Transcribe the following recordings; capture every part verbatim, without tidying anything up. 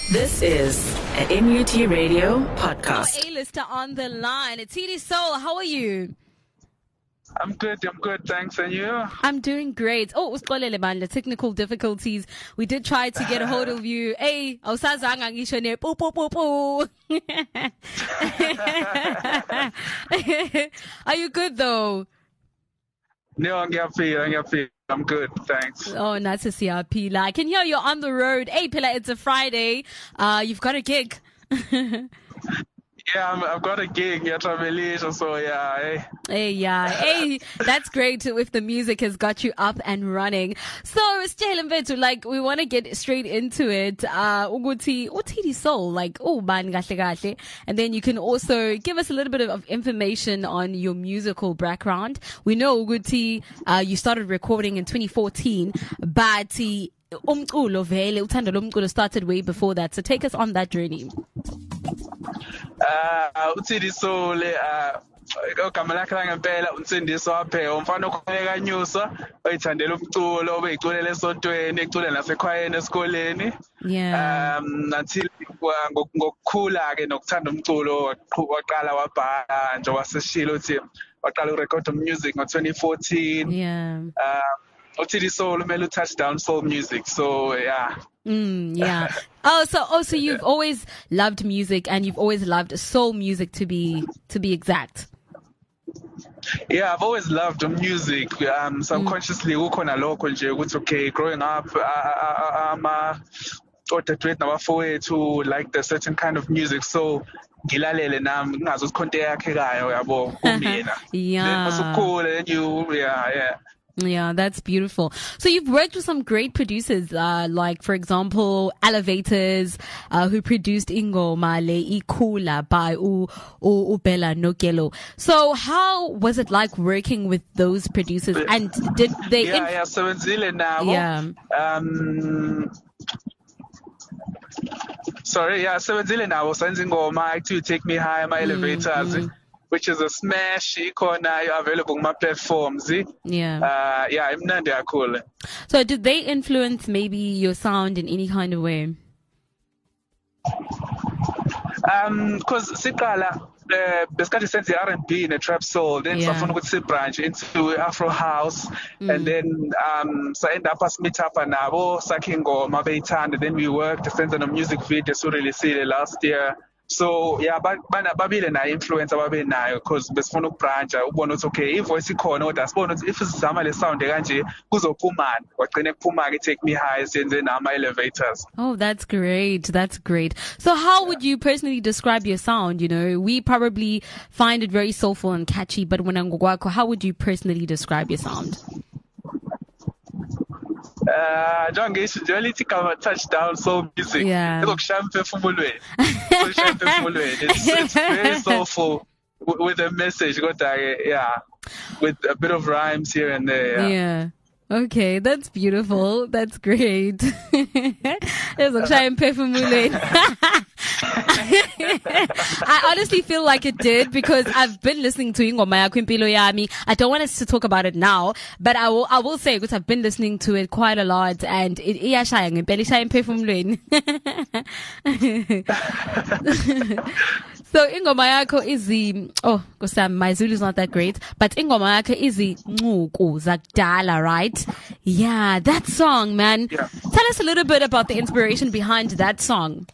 This is an N U T Radio podcast. A-lister on the line. It's T D Soul. How are you? I'm good, I'm good, thanks, and you? I'm doing great. Oh, usiqolele bandla, technical difficulties. We did try to get a hold of you. Hey, awusazanga ngisho ne poo poo poo poo. Are you good though? No, I'm happy, I'm happy. I'm good, thanks. Oh, nice to see you, Pila. I can hear you're on the road. Hey, Pila, it's a Friday. Uh, you've got a gig. Yeah, I'm, I've got a gig at Travelisha, so yeah. Hey. Hey, yeah. Hey, that's great if the music has got you up and running. So, Stehlen Vetu, like, we want to get straight into it. Uh, Uguti, Utidi Soul, like, oh, man, gahle gahle. And then you can also give us a little bit of information on your musical background. We know, Uguti, uh, you started recording in twenty fourteen, but umculo vele, uthando lomculo started way before that. So take us on that journey. Uh, uThidi Soul, uh, ogama lakhe langempela uNsindiso wapheka umfana okhuleka nyusa oyithandela umculo obeyiculela esontweni ecula nasekhwayeni esikoleni. Yeah. Um until ngokukhula ke nokuthanda umculo waqala wabhala nje waseshilo uthi waqala urecord music ngo twenty fourteen. Yeah. Um uThidi Soul umele touchdown soul music, so yeah. Mm, yeah. Oh, so oh, so you've always loved music, and you've always loved soul music to be to be exact. Yeah, I've always loved music. Um, subconsciously, ukhona lokho nje ukuthi okay, growing up, I'm a odadewethu nabafowethu like the certain kind of music, so ngilalele nami ngazo ikhonto yakhe kayo yabo kumina. Yeah. Then cool, and you, yeah, yeah. Yeah, that's beautiful. So you've worked with some great producers, uh, like, for example, Elevators, uh, who produced Ingoma Le Ikula by U, U, Ubella Nokelo. So how was it like working with those producers? And did they... Yeah, inf- yeah, so in Zealand now. Yeah. Um... Sorry, yeah, so in Zealand now, so in Ingoma, to Take Me High, my Elevators. Mm-hmm. Which is a smash icona available on my platforms. Yeah. Uh, yeah, I'm not that cool. So did they influence maybe your sound in any kind of way? Um, because Sikala, basically since the R and B and the trap soul, then Yeah. so I branch into Afro house, Mm. and then um, so I end up as meet up and now Sakingo, Mabetan, and then we worked since on a music video so really see last year. So yeah, but bana babile na influence ababe nayo because besifuna ukubrancha ubona ukuthi okay ivoice ikhona kodwa sibona ukuthi if sizama le sound kanje kuzophumana wagcine kuphuma ke Take Me High senze nama Elevators. Oh, that's great. That's great. So how would you personally describe your sound? You know, we probably find it very soulful and catchy, but when ngogwakho, how would you personally describe your sound? Uh, John Gates, duality cover touchdown soul music. Yeah. It's, it's very soulful with a message. Got that, yeah, with a bit of rhymes here and there. Yeah. Yeah. Okay, that's beautiful. That's great. There's a giant perfume. I honestly feel like it did because I've been listening to Ingoma Yakho Impilo Yami. I don't want us to talk about it now, but I will I will say because I've been listening to it quite a lot and it iyashaya ngempela ishaya emphefumulweni. So Ingoma Yakho is the oh Nkosami, my Zulu is not that great, but Ingoma Yakho is the Ncuku Zakudala, right? Yeah, that song, man. Yeah. Tell us a little bit about the inspiration behind that song.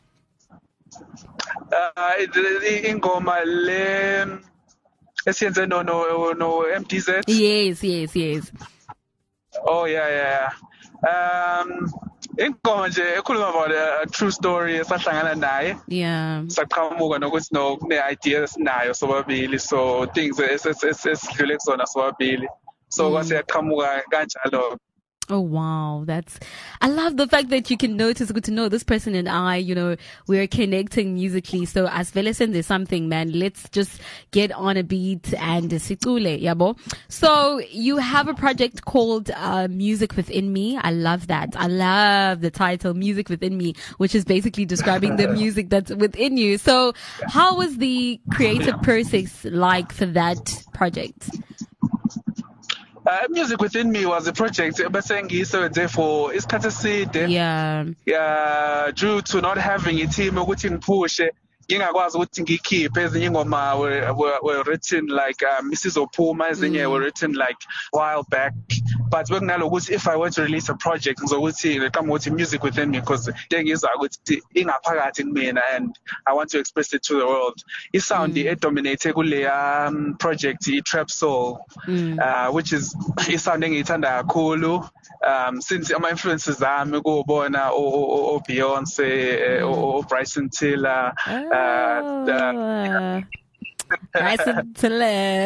Uh, Ingoma le esiyenze no no no M D Z. Yes, yes, yes. Oh yeah, yeah, yeah. Um, Ingoma nje ekhuluma about a, a true story esahlangana naye. Yeah. Saqhamuka nokuthi no kune idea esinayo sobabili, so things esidlule kuzona sobabili. So kwase yaqhamuka kanjalo. Oh wow, that's I love the fact that you can notice good to know this person and I, you know, we're connecting musically. So as Velicen, there's something, man. Let's just get on a beat and sicule, yabo. So you have a project called uh, Music Within Me. I love that. I love the title Music Within Me, which is basically describing the music that's within you. So how was the creative process like for that project? Uh, Music Within Me was a project ebengiyisebenze for isikhathi eside. Yeah. Yeah, due to not having a team ukuthi ngiphushe ngingakwazi ukuthi ngikhiphe ezinye ingoma were, were, were written like um, isizophuma ezinye Mm. were written like a while back, but bekunalokuthi if I were to release a project ngizokuthi ngiqamba ukuthi Music Within Me because ngiyizwa ukuthi ingaphakathi kumina and I want to express it to the world. Isound Mm. edominate kule um, project i-trap soul, Mm. uh, which is isound engiyithanda kakhulu. Um, since ama influences zami kubona o, o, o Beyonce, o, o Bryson Tiller, Oh. uh, the, Bryson Tiller.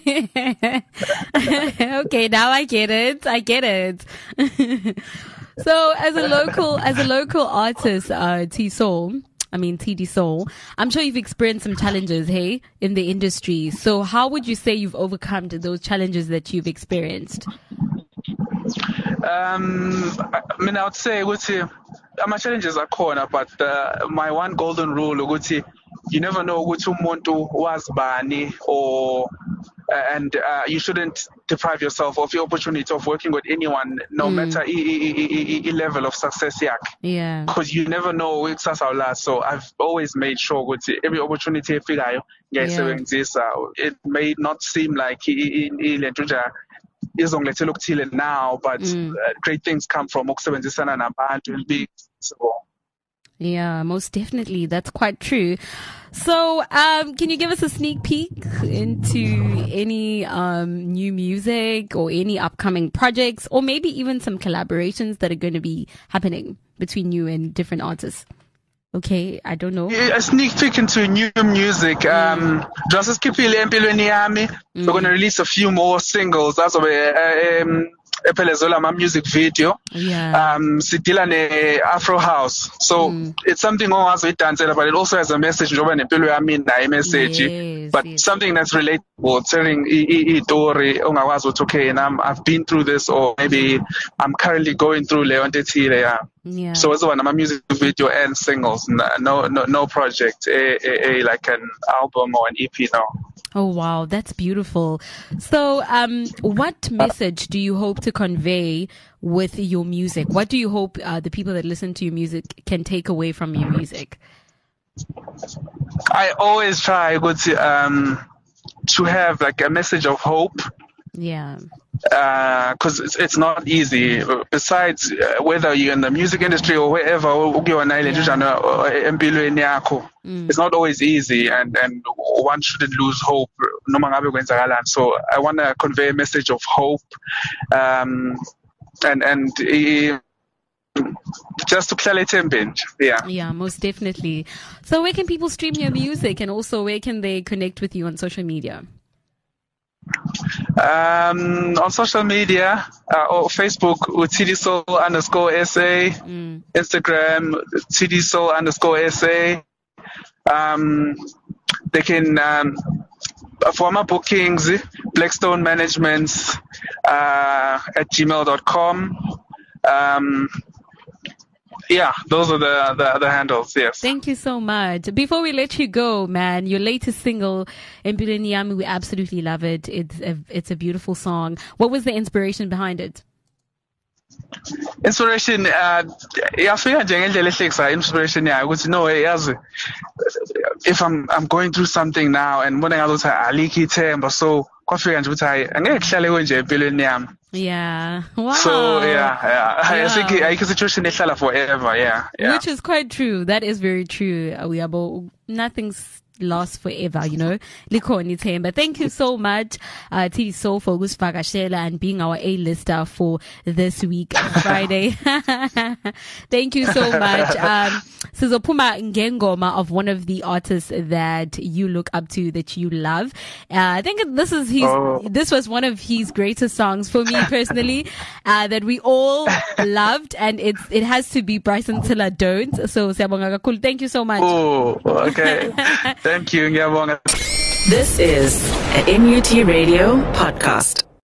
Okay, now I get it. I get it. So, as a local, as a local artist, uh, T Soul, I mean T D Soul, I'm sure you've experienced some challenges, hey, in the industry. So, how would you say you've overcome those challenges that you've experienced? Um, I mean, I would say, ukuthi, my challenges are corner, but uh, my one golden rule, ukuthi, you never know ukuthi umuntu wazibani, or uh, and uh, you shouldn't deprive yourself of the opportunity of working with anyone, no Mm. matter i, i, i, i level of success yak. Yeah. Because you never know ikusasa awulazi. So I've always made sure ukuthi every opportunity efikayo ngiyayisebenzisa. It may not seem like ilento nje izongilethela okuthile now, but Mm. uh, great things come from ukusebenzisana nabantu and being flexible. Yeah, most definitely. That's quite true. So, um, can you give us a sneak peek into any um, new music or any upcoming projects, or maybe even some collaborations that are going to be happening between you and different artists? Okay, I don't know. A sneak peek into new music. Um, just skippile empilweni yami. We're going to release a few more singles. That's a um, epelezola my music video. Yeah. Um, sidila ne Afro House. So Mm. it's something ongazoyidansela, but it also has a message njengoba nempilo yami nayo message. Yes, But yes. something that's relatable, telling i story ongakwazi ukuthi okay, and I'm, I've been through this, or maybe I'm currently going through leyo nto ethile. Yeah. Yeah. So it's one of my music video and singles. No, no, no project, a, a, a like an album or an E P. No. Oh, wow. That's beautiful. So, um, what message do you hope to convey with your music? What do you hope uh, the people that listen to your music can take away from your music? I always try to um to have like a message of hope. Yeah. Because uh, it's, it's not easy. Besides, uh, whether you're in the music industry or wherever, Mm. it's not always easy, and, and one shouldn't lose hope. So I want to convey a message of hope, um, and and uh, just to clarity and binge. Yeah. Yeah, most definitely. So where can people stream your music, and also where can they connect with you on social media? Um, on social media, uh, or Facebook with T D Soul underscore S A, Mm. Instagram T D Soul underscore S A. Um, they can, um, for my bookings, Blackstone Management uh, at gmail dot com. Um, yeah, those are the, the, the handles, yes. Thank you so much. Before we let you go, man, your latest single, Empilweni Yami, we absolutely love it. It's a, it's a beautiful song. What was the inspiration behind it? Inspiration, uh, iyafika nje ngendlela ehlekisa inspiration yayo ukuthi no yazi, if I'm I'm going through something now and ngibona ngathi alikho ithemba, so kwafika nje ukuthi hayi angeke kuhlale konje empilweni yami. Yeah. Wow. So yeah, yeah. I Yeah. think ayikho situation ehlala forever. Yeah, yeah. Which is quite true. That is very true. Uh, We are both, nothing's lost forever, you know. Likhona ithemba. Thank you so much, uh, T D Soul, for ukusivakashela and being our A-lister for this week, Friday. Thank you so much. Um, Sizophuma ngengoma of one of the artists that you look up to, that you love. Uh, I think this is his, Oh. this was one of his greatest songs for me personally, uh, that we all loved, and it's, it has to be Bryson Tiller, Don't. So, siyabonga kakhulu. Thank you so much. Oh, okay. Thank you. Ngiyabonga. This is a M U T Radio podcast.